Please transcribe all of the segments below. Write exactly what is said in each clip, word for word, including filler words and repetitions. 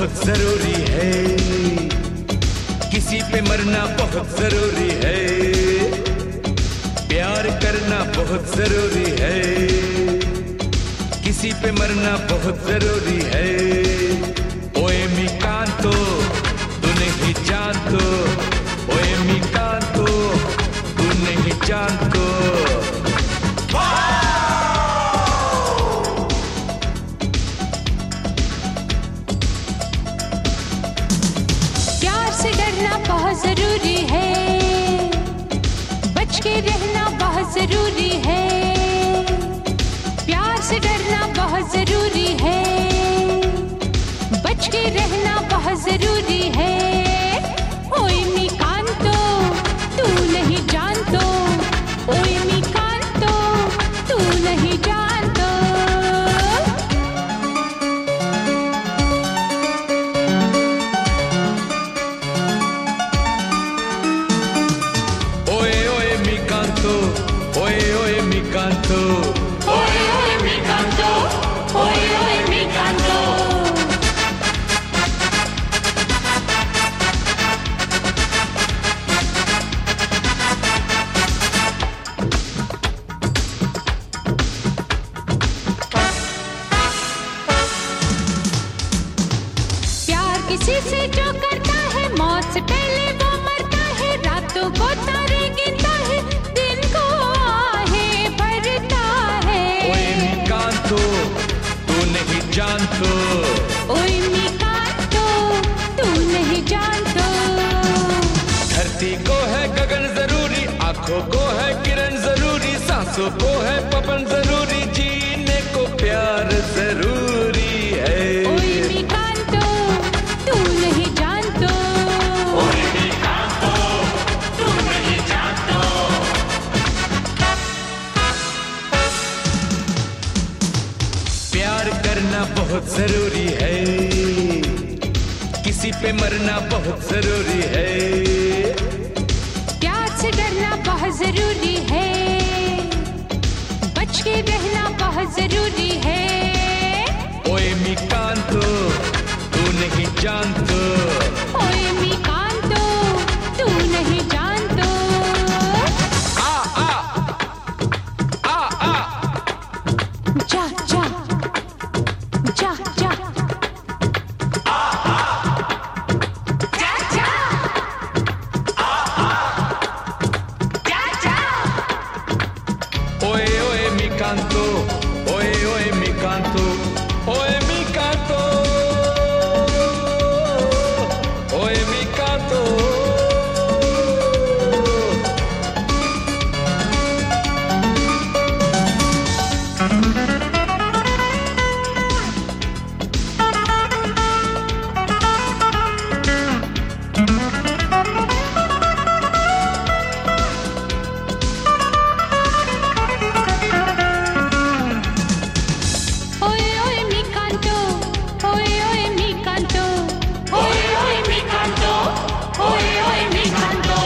बहुत जरूरी है, किसी पे मरना बहुत जरूरी है, प्यार करना बहुत जरूरी है, किसी पे मरना बहुत जरूरी है। ओए मी कांतो तू नहीं जानतो, ओए मी कांतो तू नहीं जानतो। प्यार से डरना बहुत जरूरी है, बच के रहना बहुत जरूरी है। प्यार से डरना बहुत जरूरी है, बच के रहना बहुत जरूरी है। ओए मी कांतो तू नहीं जानतो, ओए मी कांतो तू नहीं जानतो। ओए ओए मी कांतो, ओए ओए मी कांतो, ओए ओए मी कांतो, ओए ओए मी कांतो। प्यार किसी से जो करता है, मौत से पहले वो मरता है। रातों को तारे गिनता है, दिन को आहें भरता है। ओए मी कांतो तू नहीं जानतो, ओए मी कांतो तू नहीं जानतो। धरती को है गगन जरूरी, आंखों को है किरण जरूरी, सांसों को है पवन जरूरी, जीने को प्यार जरूरी है। ओए मी कांतो तू नहीं जानतो, ओए मी कांतो तू नहीं जानतो। प्यार करना बहुत जरूरी है, किसी पे मरना बहुत जरूरी है। प्यार से डरना बहुत जरूरी है, बच के रहना बहुत जरूरी है। ओए मी कांतो तू नहीं जानतो, ओए मी कांतो तू नहीं जानतो। आ आ आ आ जा जा जा जा जा जा जा जा। ओए ओए मी कांतो, ओए ओए मी कांतो, ओए मी कांतो, ओए मी कांतो। ओए ओए मी कांतो, ओए ओए मी कांतो, ओए ओए मी कांतो, ओए ओए मी कांतो।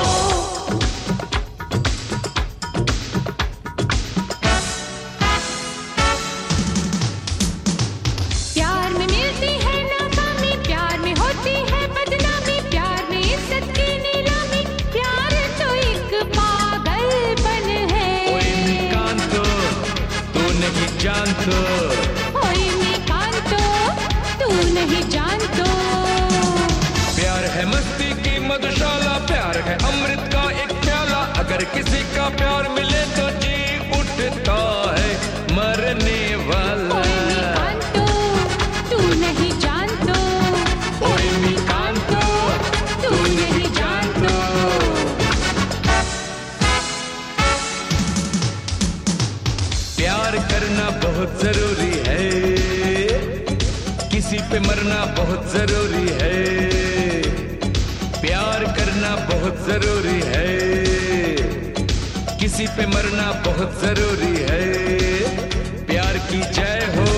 प्यार में मिलती है नाकामी, प्यार में होती है बदनामी, प्यार में इज्जत की नीलामी, प्यार तो एक पागलपन है। ओए मी कांतो तू नहीं जानतो, ओए मी कांतो तू नहीं जानतो। प्यार है मस्ती की मधुशाला, प्यार है अमृत का एक प्याला, अगर किसी का प्यार मिले तो जी उठता है मरने वाला। ओए मी कांतो तू नहीं जानतो, ओए मी कांतो तू नहीं जानतो। प्यार करना बहुत जरूरी है, किसी पे मरना बहुत जरूरी है। प्यार करना बहुत जरूरी है, किसी पे मरना बहुत जरूरी है। प्यार की जय हो,